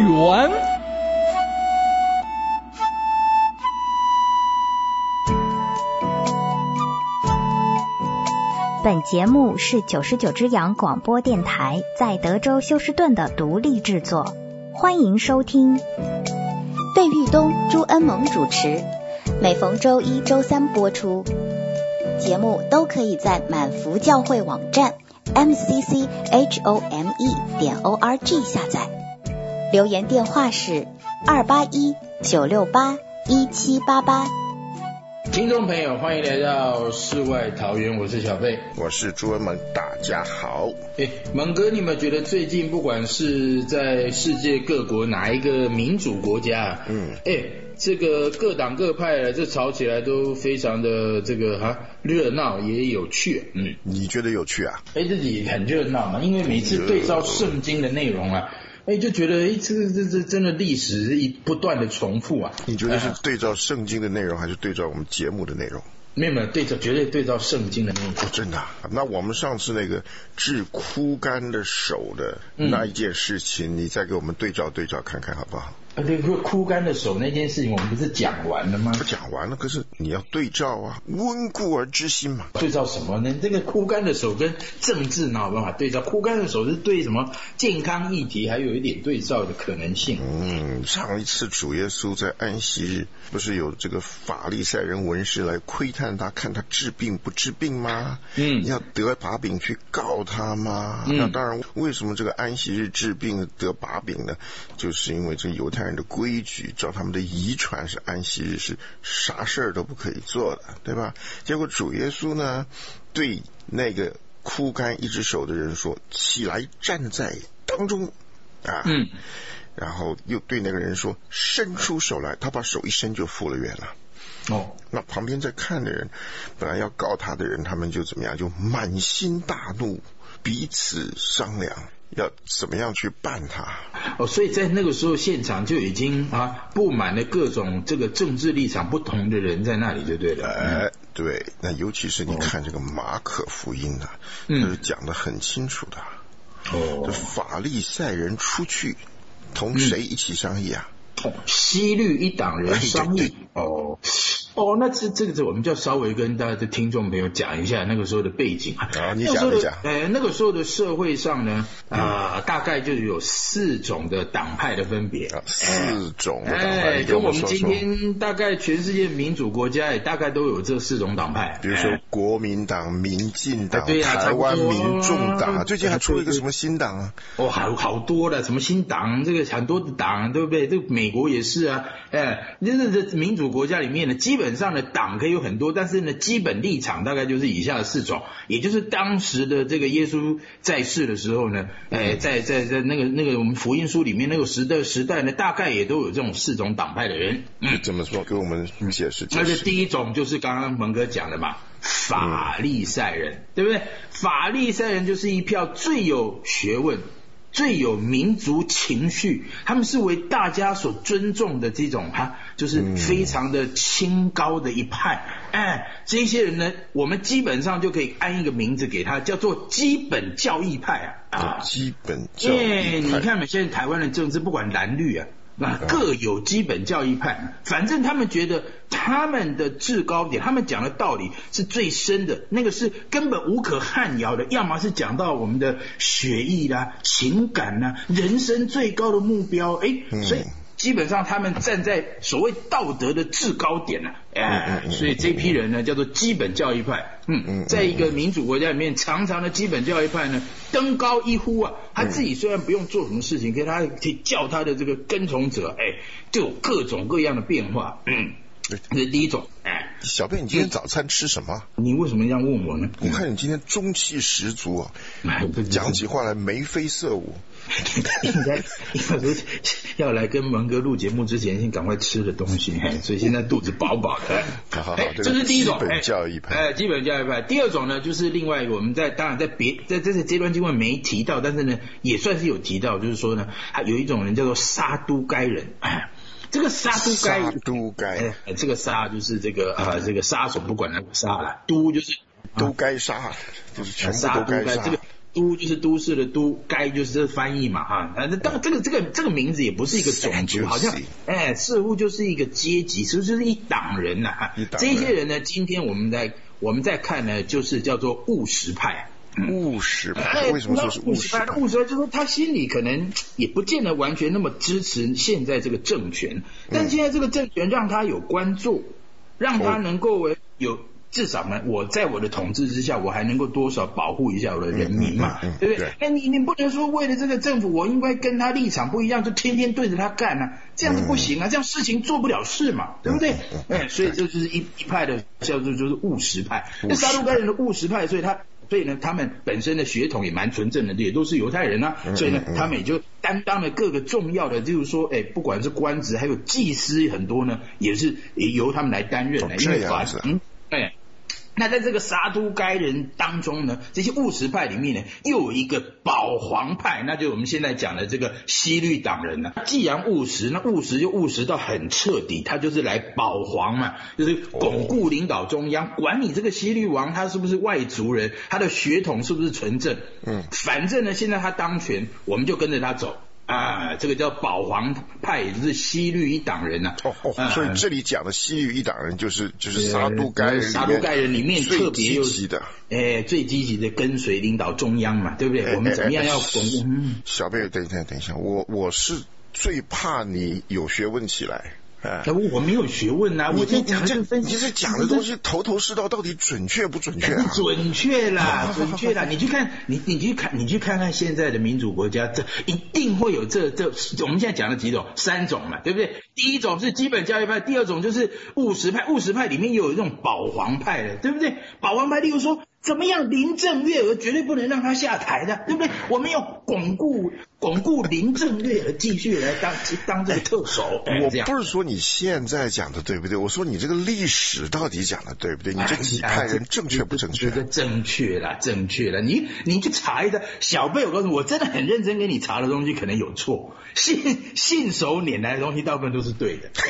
园。 本节目是99只羊广播电台在德州休斯顿的独立制作，欢迎收听。 费玉东、朱恩萌主持，每逢周一、周三播出。节目都可以在满福教会网站 mcchome.org 下载。留言电话是281-968-1788。 听众朋友，欢迎来到世外桃源，我是小贝， 我是朱恩萌，大家好。 萌哥，你们觉得最近不管是在世界各国哪一个民主国家，这个各党各派这吵起来都非常的这个热闹也有趣。 你觉得有趣啊？ 这里很热闹嘛，因为每次对照圣经的内容啊，就觉得这真的历史不断的重复啊。 你觉得是对照圣经的内容，还是对照我们节目的内容？ 没有绝对对照圣经的内容。 真的啊？那我们上次那个治枯干的手的那一件事情，你再给我们对照看看好不好？ 枯干的手那件事情我们不是讲完了吗？ 讲完了，可是你要对照啊，温故而知新嘛。 对照什么呢？这个枯干的手跟政治哪有办法对照？枯干的手是对什么健康议题还有一点对照的可能性。 上一次主耶稣在安息日不是有这个法利赛人文士来窥探他，看他治病不治病吗？要得把柄去告他吗？那当然，为什么这个安息日治病得把柄呢？就是因为这犹太人的规矩，照他们的遗传是安息日是啥事儿都不可以做的，对吧？结果主耶稣呢对那个枯干一只手的人说，起来站在当中啊，然后又对那个人说，伸出手来，他把手一伸就复了原了。那旁边在看的人，本来要告他的人，他们就怎么样，就满心大怒，彼此商量要怎么样去办他。 所以在那个时候现场就已经布满了各种这个政治立场不同的人在那里，就对了。 对，那尤其是你看这个马可福音呢，就是讲得很清楚的。这法利赛人出去同谁一起商议啊？ 西律一党人商议。那这个我们就要稍微跟大家的听众朋友讲一下那个时候的背景。 你讲一讲。 那个时候的社会上呢，大概就有4种的党派的分别。 4种的党派， 跟我们今天大概全世界民主国家也大概都有这4种党派。 比如说国民党、民进党、台湾民众党，最近还出了一个什么新党啊？ 好多了，什么新党，这个很多的党，对不对？这美国也是啊。这民主国家里面呢，基本上的党可以有很多，但是呢，基本立场大概就是以下的4种，也就是当时的这个耶稣在世的时候呢，在那个我们福音书里面那个时代呢，大概也都有这种4种党派的人。 怎么说？给我们解释。 那就第一种就是刚刚蒙哥讲的嘛，法利赛人，对不对？法利赛人就是一票最有学问、最有民族情绪，他们是为大家所尊重的这种就是非常的清高的一派。这些人呢，我们基本上就可以安一个名字给他，叫做基本教义派基本教义派。 你看现在台湾的政治不管蓝绿各有基本教义派，反正他们觉得他们的制高点，他们讲的道理是最深的，那个是根本无可撼摇的，要么是讲到我们的血意啦、情感啦、人生最高的目标。所以基本上他们站在所谓道德的制高点所以这批人呢叫做基本教义派。在一个民主国家里面，常常的基本教义派呢登高一呼他自己虽然不用做什么事情，可以叫他的这个跟从者就有各种各样的变化。这是第一种。 小贝，你今天早餐吃什么？ 你为什么这样问我呢？ 我看你今天中气十足讲起话来眉飞色舞。 应该要来跟蒙哥录节目之前先赶快吃的东西，所以现在肚子饱饱的。 好， 这是第一种基本教义派。 基本教义派。第二种呢，就是另外一个，我们当然在这段经文没提到，但是呢也算是有提到，就是说呢，有一种人叫做撒都该人。这个撒都该，这个杀就是这个这个杀手，不管那个杀了，都就是都该杀，就是全部都该杀。 都就是都市的都，该就是这翻译嘛哈。当然这个名字也不是一个种族，好像似乎就是一个阶级，是不是就是一党人呐？这些人呢，今天我们在看呢，就是叫做务实派。 务实派，为什么说是务实派？ 务实派就是他心里可能也不见得完全那么支持现在这个政权，但现在这个政权让他有官做，让他能够有。至少呢，我在我的统治之下，我还能够多少保护一下我的人民嘛，对不对？那你不能说为了这个政府，我应该跟他立场不一样，就天天对着他干啊，这样子不行啊，这样事情做不了事嘛，对不对？所以这就是一派的叫做就是务实派。那沙都该人的务实派，所以呢，他们本身的血统也蛮纯正的，也都是犹太人啊，所以呢，他们也就担当了各个重要的，就是说，不管是官职还有祭司很多呢，也是由他们来担任的，因为法那在这个沙都该人当中呢，这些务实派里面呢，又有一个保皇派，那就我们现在讲的这个西律党人呢。既然务实，那务实就务实到很彻底，他就是来保皇嘛，就是巩固领导中央，管你这个西律王他是不是外族人，他的血统是不是纯正，反正呢，现在他当权，我们就跟着他走。这个叫保皇派，也就是西律一党人呐。 所以这里讲的西律一党人就是沙都该人里面特别有最积极的跟随领导中央嘛，对不对？我们怎么样要巩固？ 小贝，等一下，我是最怕你有学问起来。 我没有学问啊，我在讲你是讲的东西头头是道，到底准确不准确？ 准确啦，准确啦！你去看看现在的民主国家，这一定会有这我们现在讲的几种，3种嘛，对不对？第一种是基本教义派，第二种就是务实派，务实派里面又有这种保皇派的，对不对？保皇派例如说怎么样，林郑月娥绝对不能让他下台的，对不对？我们要巩固林郑月娥继续来当这个特首。 我不是说你现在讲的对不对，我说你这个历史到底讲的对不对？你这几派人正确不正确？ 正确啦。你去查一下，小贝，我告诉你，我真的很认真给你查的东西可能有错，信手拈来的东西大部分都是对的。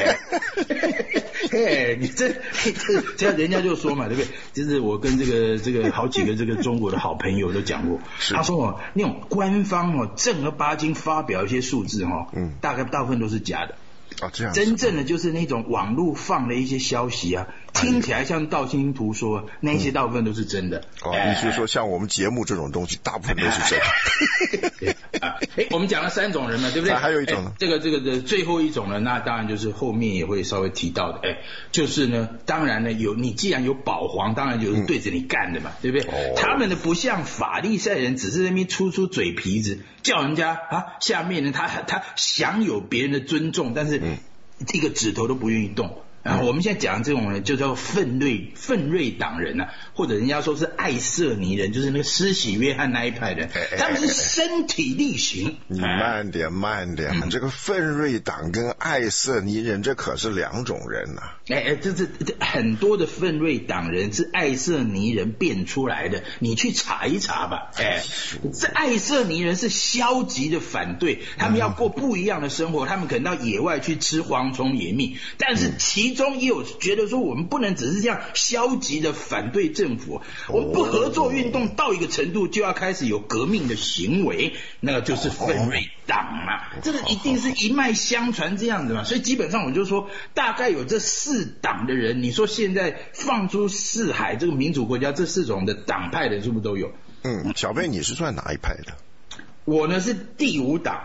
你这样人家就说嘛，对不对？就是我跟这个好几个这个中国的好朋友都讲过，他说那种官方正儿八经发表一些数字大部分都是假的。 这样真正的就是那种网络放的一些消息啊，听起来像道听途说，那些大部分都是真的。 你是说像我们节目这种东西，大部分都是真的。 我们讲了3种人嘛，对不对？ 还有一种呢， 这个的最后一种呢，那当然就是后面也会稍微提到的，就是呢，当然呢你既然有保皇，当然就是对着你干的嘛，对不对？他们呢不像法利赛人，只是那边出嘴皮子，叫人家下面呢他享有别人的尊重，但是一个指头都不愿意动。我们现在讲的这种人就叫奋锐党人啊，或者人家说是爱色尼人，就是那个施洗约翰那一派人，他们是身体力行。 你慢点，这个奋锐党跟爱色尼人这可是2种人啊。 这很多的奋锐党人是爱色尼人变出来的，你去查一查吧。这爱色尼人是消极的反对，他们要过不一样的生活，他们可能到野外去吃蝗虫野蜜，但是其中也有觉得说我们不能只是这样消极的反对政府，我们不合作运动到一个程度就要开始有革命的行为，那个就是奋锐党嘛。这个一定是一脉相传这样子嘛，所以基本上我就说大概有这4党的人，你说现在放诸四海这个民主国家，这4种的党派的是不是都有？ 小贝你是算哪一派的？ 我呢是第5党。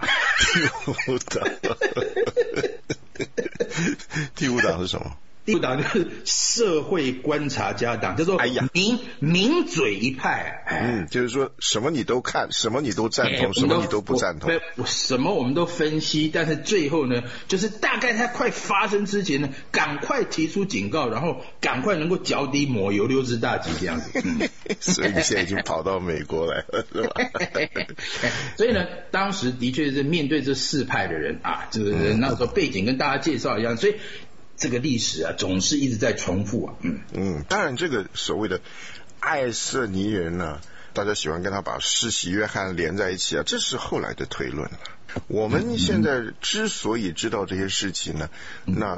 第5党是什么？ 第5党就是社会观察家党，叫做名嘴一派。 就是说什么你都看，什么你都赞同，什么你都不赞同。 什么我们都分析，但是最后呢，就是大概它快发生之前呢，赶快提出警告，然后赶快能够脚底抹油溜之大吉这样子。 所以你现在已经跑到美国来了，是吧？ 所以呢，当时的确是面对这4派的人啊，这个人那时候背景跟大家介绍一样，所以这个历史啊，总是一直在重复啊。 当然这个所谓的爱色尼人呢，大家喜欢跟他把施洗约翰连在一起啊，这是后来的推论了。我们现在之所以知道这些事情呢，那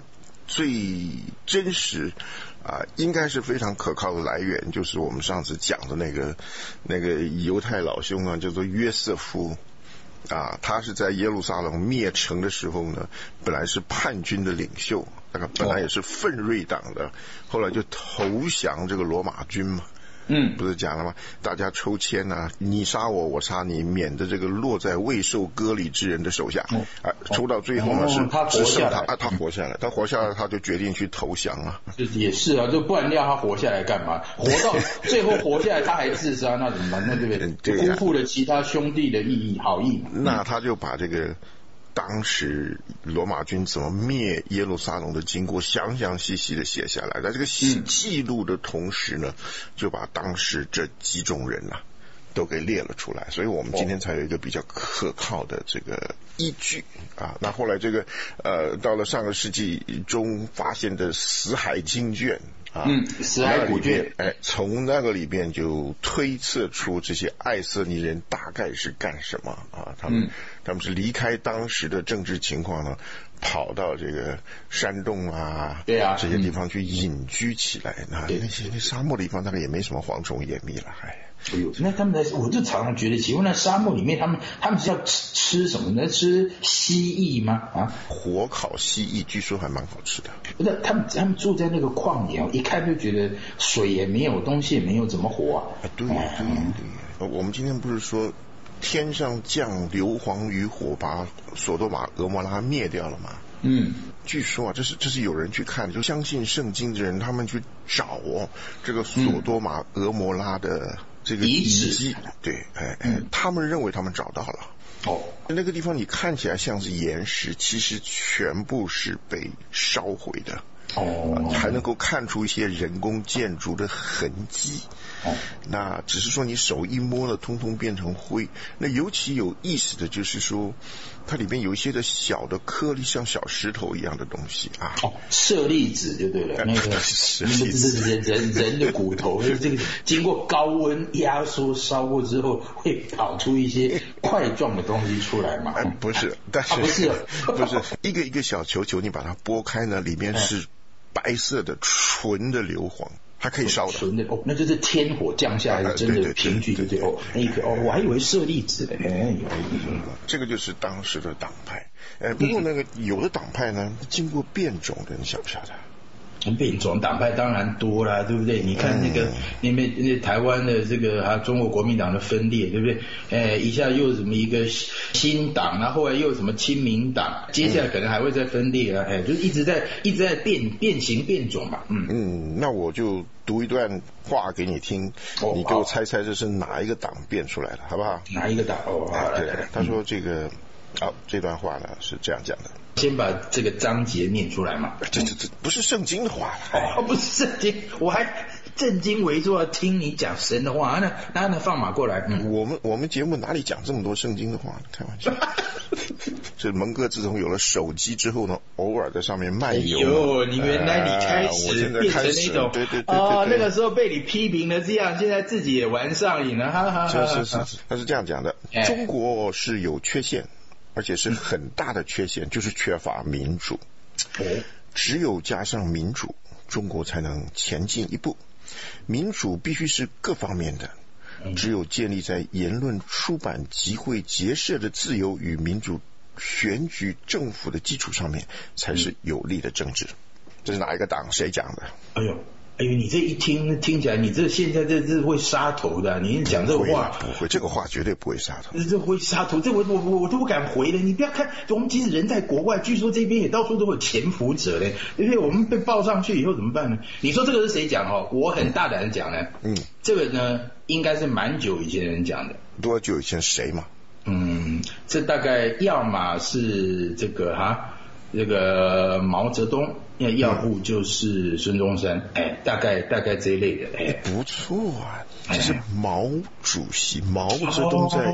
最真实应该是非常可靠的来源，就是我们上次讲的那个犹太老兄啊，叫做约瑟夫他是在耶路撒冷灭城的时候呢，本来是叛军的领袖，本来也是奋锐党的，后来就投降这个罗马军嘛。不是讲了吗？大家抽签你杀我，我杀你，免得这个落在未受割礼之人的手下。抽到最后呢是他活下来， 他活下来，他就决定去投降也是就不然要他活下来干嘛？活到最后活下来他还自杀，那怎么办？那对不对？辜负了其他兄弟的好意。 那他就把这个当时罗马军怎么灭耶路撒冷的经过详详细细的写下来，在这个记录的同时呢，就把当时这几种人都给列了出来，所以我们今天才有一个比较可靠的这个依据那后来这个到了上个世纪中发现的死海经卷死海古卷， 从那个里边就推测出这些爱色尼人大概是干什么他们是离开当时的政治情况呢，跑到这个山洞这些地方去隐居起来。那些沙漠的地方大概也没什么蝗虫野蜜了， 那他们我就常常觉得奇怪，那沙漠里面他们是要吃什么呢？吃蜥蜴吗？ 火烤蜥蜴据说还蛮好吃的。 不是，他们住在那个旷野，一看就觉得水也没有，东西也没有，怎么活对。我们今天不是说天上降硫磺与火把索多玛俄摩拉灭掉了吗？据说这是有人去看，就相信圣经的人，他们去找这个索多玛俄摩拉的这个遗迹，对，他们认为他们找到了。那个地方你看起来像是岩石，其实全部是被烧毁的。还能够看出一些人工建筑的痕迹。那只是说你手一摸了，通通变成灰。那尤其有意思的就是说，它里面有一些的小的颗粒，像小石头一样的东西舍利子就对了，那个人的骨头，这个经过高温压缩烧过之后，会跑出一些块状的东西出来嘛？ 不是，但是不是一个一个小球球，你把它剥开呢，里面是白色的纯的硫磺，它可以烧的。 纯的那就是天火降下来的真的凭据，对不对？那一颗我还以为舍利子这个就是当时的党派。不过那个有的党派呢，经过变种的，你晓不晓得？ 变种党派当然多啦，对不对？你看那个那台湾的这个中国国民党的分裂，对不对？一下又什么一个新党，然后后来又什么亲民党，接下来可能还会再分裂就是一直在变形变种嘛。 那我就读一段话给你听，你给我猜猜这是哪一个党变出来的，好不好？ 哪一个党？ 对，他说这个这段话呢是这样讲的。 先把这个章节念出来嘛。 这不是圣经的话不是圣经，我还正襟危坐听你讲神的话，那放马过来。 我们节目哪里讲这么多圣经的话呢？开玩笑。这蒙哥自从有了手机之后呢，偶尔在上面漫游。 你原来你开始变成那种对那个时候被你批评了这样，现在自己也玩上瘾了， 是，他是这样讲的。中国是有缺陷，而且是很大的缺陷，就是缺乏民主。只有加上民主，中国才能前进一步。民主必须是各方面的，只有建立在言论、出版、集会、结社的自由与民主选举政府的基础上面，才是有利的政治。这是哪一个党？谁讲的？ 哎呦，你这一听起来，你这现在这会杀头的。你讲这个话不会，这个话绝对不会杀头。 这会杀头，这我都不敢回了。你不要看，我们即使人在国外，据说这边也到处都有潜伏者嘞。因为我们被报上去以后怎么办呢？你说这个是谁讲我很大胆的讲呢。这个呢应该是蛮久以前人讲的。 多久以前谁嘛？ 这大概要么是这个毛泽东，要不就是孙中山，大概这一类的。 不错这是毛主席毛泽东在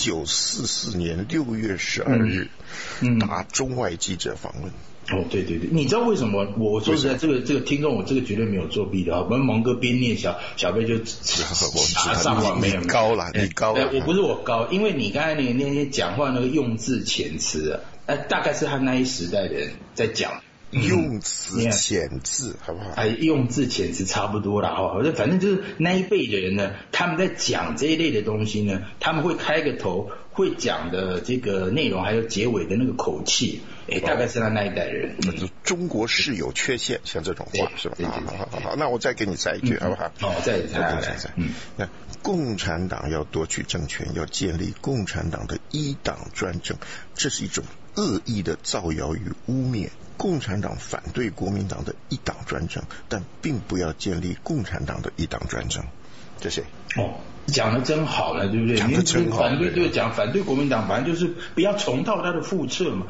1944年6月12日答中外记者访问。 对，你知道为什么？我说实在，这个听众，我这个绝对没有作弊的。我们蒙哥边念小贝就上网没有高了，你高了。 我不是我高，因为你刚才那些讲话那个用字遣词大概是他那一时代的人在讲。 用词遣字，好不好？ 用字遣词差不多啦反正就是那一辈的人呢，他们在讲这一类的东西呢，他们会开个头，会讲的这个内容还有结尾的那个口气，大概是他那一代人。 中国是有缺陷，像这种话是吧？好，那我再给你再一句，好不好？ 再。 那共产党要夺取政权，要建立共产党的一党专政，这是一种恶意的造谣与污蔑。共产党反对国民党的一党专政，但并不要建立共产党的一党专政。这谁？ 讲的真好了，对不对？ 讲的真好。 反对国民党，反正就是不要重蹈他的覆辙嘛。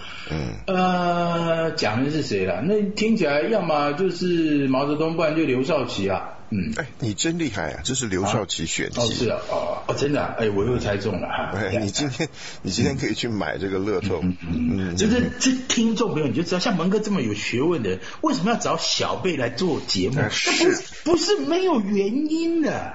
讲的是谁啦？那听起来要么就是毛泽东，不然就刘少奇啊。 你真厉害啊！这是刘少奇选题。 是啊，真的我又猜中了哈。 你今天可以去买这个乐透。 就是这听众朋友你就知道，像蒙哥这么有学问的人，为什么要找小贝来做节目？不是没有原因的。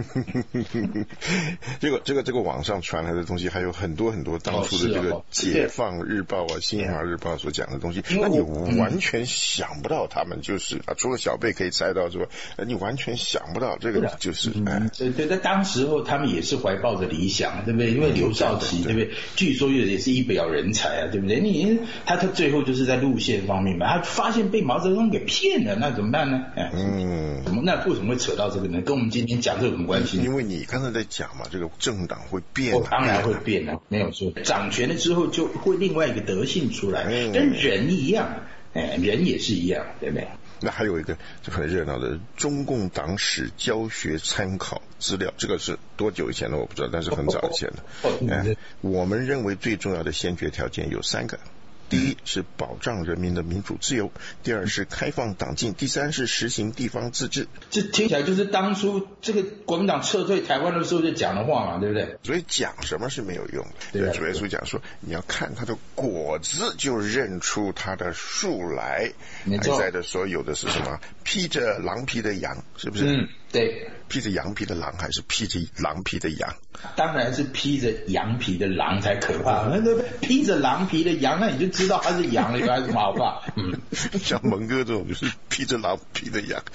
这个网上传来的东西还有很多很多当初的这个解放日报啊、新华日报所讲的东西，那你完全想不到他们就是除了小贝可以猜到之外，你完全想不到这个就是对，在当时候他们也是怀抱着理想，对不对？因为刘少奇，对不对？据说也是一表人才啊，对不对？他最后就是在路线方面嘛，他发现被毛泽东给骗了，那怎么办呢？那为什么会扯到这个呢？跟我们今天讲这有什么关系？ 因为你刚才在讲嘛，这个政党会变， 当然会变啊，没有错。掌权了之后就会另外一个德性出来，跟人一样，人也是一样，对不对？ 那还有一个就很热闹的中共党史教学参考资料，这个是多久以前的我不知道，但是很早以前的。我们认为最重要的先决条件有3个。第一是保障人民的民主自由，第二是开放党禁，第三是实行地方自治。 这听起来就是当初这个国民党撤退台湾的时候就讲的话嘛，对不对？ 所以讲什么是没有用的。对，主耶稣讲说，你要看它的果子就认出它的树来。没错。在的所有的是什么？披着狼皮的羊，是不是？ 对。 披着羊皮的狼还是披着狼皮的羊？ 当然是披着羊皮的狼才可怕。披着狼皮的羊，那你就知道它是羊了，有什么好怕？ 像蒙哥这种就是披着狼皮的羊。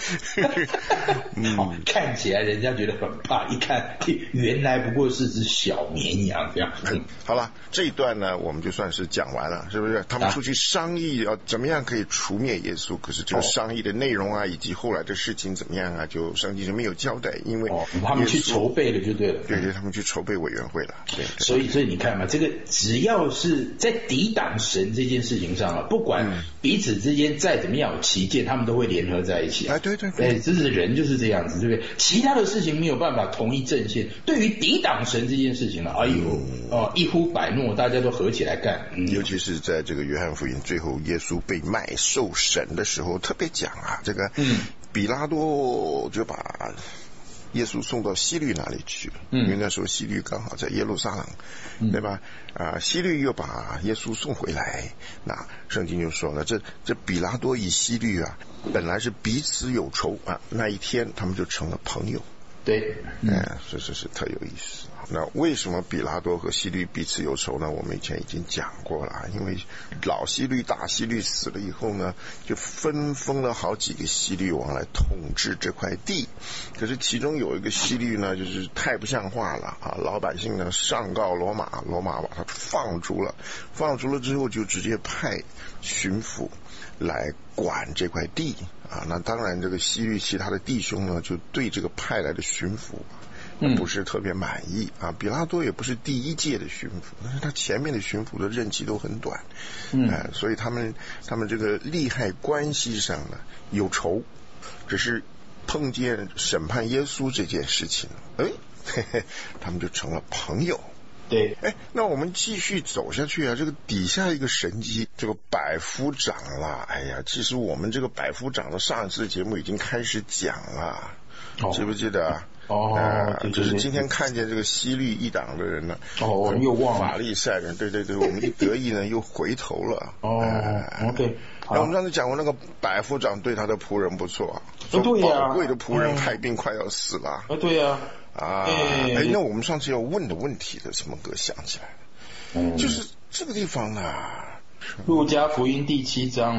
看起来人家觉得很怕，一看原来不过是只小绵羊这样。 好了，这一段呢我们就算是讲完了，是不是？他们出去商议要怎么样可以除灭耶稣，可是这个商议的内容啊，以及后来的事情怎么样啊，就上帝就没有交代，因为他们去筹备了就对了。 对，他们去筹备委员会了。对， 所以你看嘛，这个只要是在抵挡神这件事情上啊，不管彼此之间再怎么样有歧见，他们都会联合在一起。 对， 这是人就是这样子，对不对？其他的事情没有办法同一阵线，对于抵挡神这件事情呢，一呼百诺，大家都合起来干。 尤其是在这个约翰福音最后耶稣被卖受审的时候，特别讲啊，这个比拉多就把耶稣送到希律那里去了，因为那时候希律刚好在耶路撒冷，对吧？希律又把耶稣送回来，那圣经就说了，这比拉多与希律啊，本来是彼此有仇啊，那一天他们就成了朋友。 对， 是特有意思。那为什么比拉多和希律彼此有仇呢？我们以前已经讲过了，因为老希律大希律死了以后呢，就分封了好几个希律王来统治这块地。可是其中有一个希律呢，就是太不像话了啊！老百姓呢上告罗马，罗马把他放逐了之后就直接派巡抚来管这块地啊。那当然这个希律其他的弟兄呢，就对这个派来的巡抚不是特别满意啊。比拉多也不是第一届的巡抚，但是他前面的巡抚的任期都很短，所以他们这个利害关系上呢有仇，只是碰见审判耶稣这件事情，他们就成了朋友。 对， 那我们继续走下去啊，这个底下一个神机，这个百夫长啦，其实我们这个百夫长的上一次节目已经开始讲了，记不记得啊？就是今天看见这个希律一党的人呢， 我们又忘了法利赛人，对，我们一得意呢又回头了。 OK。 那我们上次讲过，那个百夫长对他的仆人不错， 对呀， 宝贵的仆人派兵快要死了。 对呀。 那我们上次要问的问题的什么歌想起来了？就是这个地方呢， 路加福音第7章啊。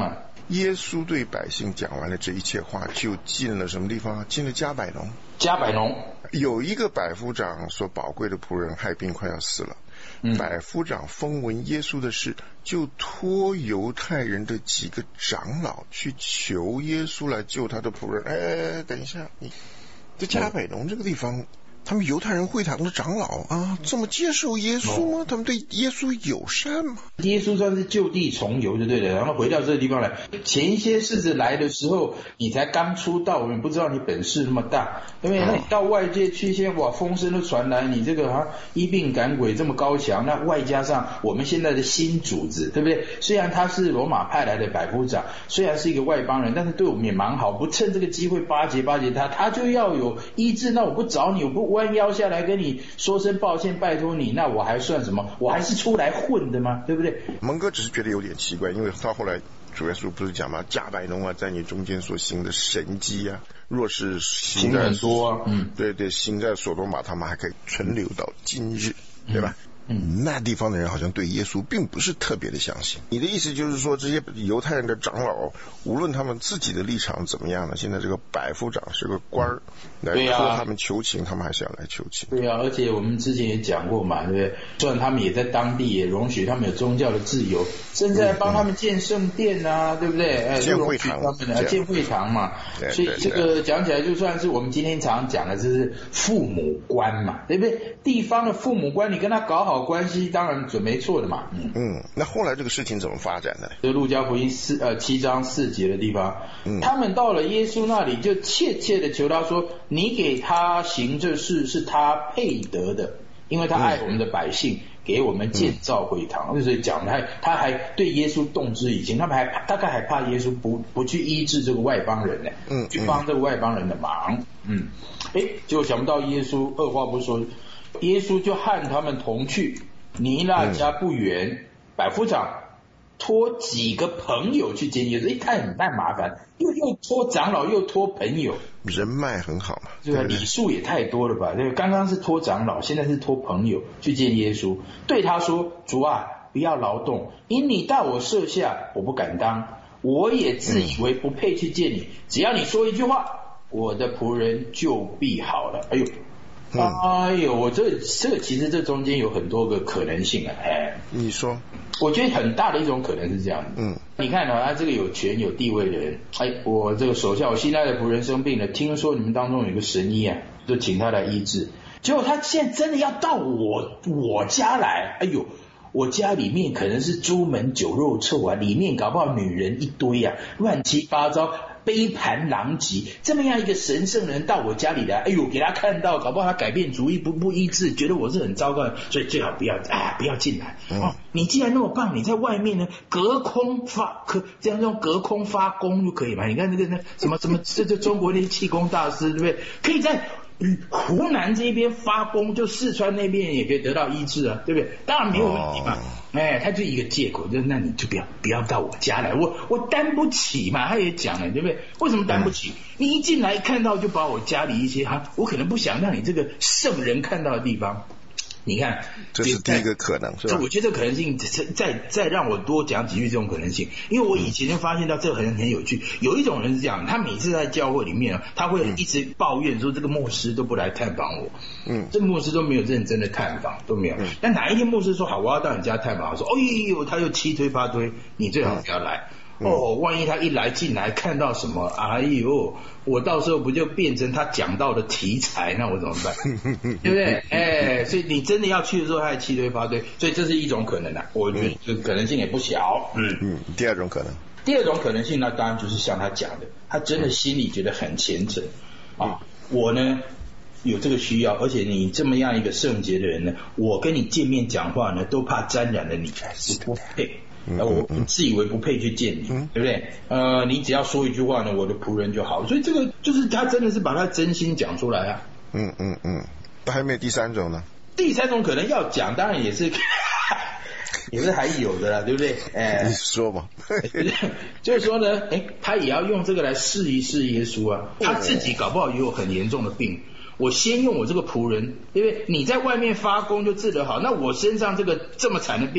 耶稣对百姓讲完了这一切话，就进了什么地方？进了加百农。 加百农有一个百夫长所宝贵的仆人害病快要死了，百夫长风闻耶稣的事，就托犹太人的几个长老去求耶稣来救他的仆人。等一下，你在加百农这个地方，他们犹太人会堂的长老啊，这么接受耶稣吗？他们对耶稣友善吗？ 耶稣算是就地重游就对了，然后回到这个地方来。前一些世子来的时候，你才刚出道，我们不知道你本事那么大，对不对？那你到外界去，现在哇，风声都传来，你这个医病赶鬼这么高强，那外加上我们现在的新主子，对不对？虽然他是罗马派来的百夫长，虽然是一个外邦人，但是对我们也蛮好，不趁这个机会巴结他就要有医治。那我不找你，我不弯腰下来跟你说声抱歉，拜托你，那我还算什么？我还是出来混的吗？对不对？ 蒙哥只是觉得有点奇怪，因为到后来主耶稣不是讲吗？加百农啊，在你中间所行的神迹啊，若是行在很多啊， 对，行在所多玛，他们还可以存留到今日，对吧？那地方的人好像对耶稣并不是特别的相信。你的意思就是说，这些犹太人的长老，无论他们自己的立场怎么样呢，现在这个百夫长是个官儿，来托他们求情，他们还是要来求情。 对啊，而且我们之前也讲过嘛，对不对？虽然他们也在当地也容许他们有宗教的自由，甚至还帮他们建圣殿啊，对不对？ 建会堂， 建会堂嘛。所以这个讲起来，就算是我们今天常讲的，就是父母官嘛，对不对？地方的父母官，你跟他搞好关系，当然准没错的嘛。 那后来这个事情怎么发展呢？ 这路加福音7章4节的地方，他们到了耶稣那里，就切切的求他说：“你给他行这事是他配得的，因为他爱我们的百姓，给我们建造会堂。”所以讲他还对耶稣动之以情，他们大概还怕耶稣不去医治这个外邦人呢，去帮这个外邦人的忙。结果想不到耶稣二话不说。耶稣就和他们同去，离那家不远，百夫长托几个朋友去见耶稣，太麻烦，又托长老又托朋友， 人脉很好嘛， 对吧？礼数也太多了吧？对，刚刚是托长老，现在是托朋友去见耶稣，对他说：“主啊，不要劳动，因你到我舍下，我不敢当，我也自以为不配去见你，只要你说一句话，我的仆人就必好了。”我这其实这中间有很多个可能性啊。 你说？ 我觉得很大的一种可能是这样的。你看他这个有权有地位的人，我这个手下我新来的仆人生病了，听说你们当中有一个神医啊，就请他来医治。结果他现在真的要到我家来，我家里面可能是朱门酒肉臭啊，里面搞不好女人一堆啊，乱七八糟。杯盘狼藉，这么样一个神圣人到我家里来，给他看到，搞不好他改变主意，不医治，觉得我是很糟糕的，所以最好不要进来。你既然那么棒，你在外面呢，这样用隔空发功就可以嘛？你看那什么，这中国那些气功大师，对不对？可以在湖南这边发功，就四川那边也可以得到医治啊，对不对？当然没有问题嘛。他就一个借口，就是那你就不要到我家来，我担不起嘛。他也讲了，对不对？为什么担不起？你一进来看到就把我家里一些我可能不想让你这个圣人看到的地方。你看， 这是第一个可能，是吧？ 我觉得这可能性再让我多讲几句这种可能性，因为我以前就发现到这个很有趣。有一种人是这样，他每次在教会里面他会一直抱怨说这个牧师都不来探访我，这个牧师都没有认真的探访，都没有。但哪一天牧师说好，我要到你家探访，说他又七推八推，你最好不要来。万一他一来进来看到什么，我到时候不就变成他讲到的题材，那我怎么办？对不对？所以你真的要去的时候，他还七推八推，所以这是一种可能啊，我觉得这可能性也不小。 第二种可能性，那当然就是像他讲的，他真的心里觉得很虔诚我呢有这个需要，而且你这么样一个圣洁的人呢，我跟你见面讲话呢，都怕沾染了你，我不配。我自以为不配去见你，对不对？你只要说一句话呢，我的仆人就好。所以这个就是他真的是把他真心讲出来啊。 还没有第三种呢？ 第三种可能要讲，当然也是还有的啦，对不对？ 你说嘛。 就是说呢，他也要用这个来试一试耶稣啊。他自己搞不好也有很严重的病。我先用我这个仆人，对不对？你在外面发功就治得好，那我身上这么惨的病，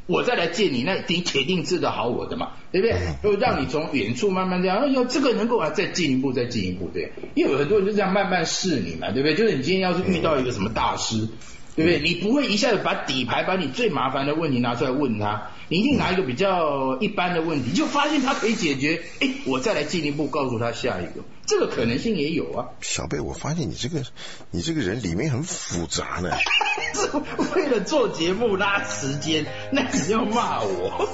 我再来见你，那你铁定治得好我的嘛，对不对？就让你从远处慢慢这样，这个能够再进一步，对，因为有很多人就这样慢慢试你嘛，对不对？就是你今天要是遇到一个什么大师，对不对？你不会一下子把底牌把你最麻烦的问题拿出来问他，你一定拿一个比较一般的问题，就发现他可以解决，我再来进一步告诉他下一个，这个可能性也有啊。 小贝，我发现你这个人里面很复杂呢。 为了做节目拉时间，那你要骂我。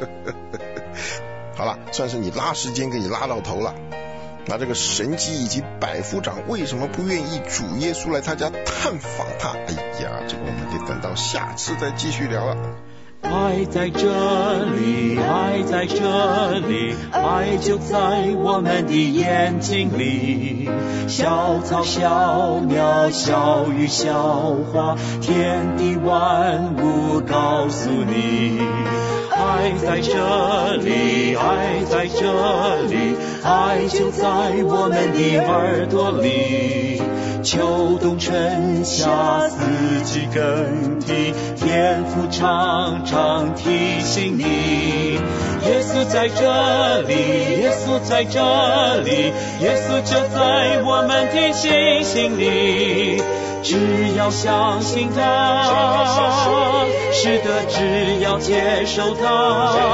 好了，算是你拉时间给你拉到头了。那这个神机以及百夫长为什么不愿意主耶稣来他家探访他？哎呀，这个我们得等到下次再继续聊了。 爱在这里，爱在这里，爱就在我们的眼睛里。小草小鸟小鱼小花，天地万物告诉你。爱在这里，爱在这里，爱就在我们的耳朵里。秋冬春夏四季更替，天父常常提醒你。耶稣在这里，耶稣在这里，耶稣就在我们的心里。只要相信他，是的，只要接受他。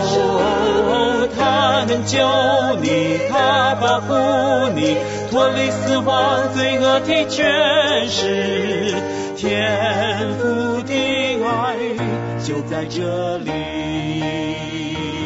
他能救你，他保护你，脱离死亡罪恶的权势。天父的爱就在这里。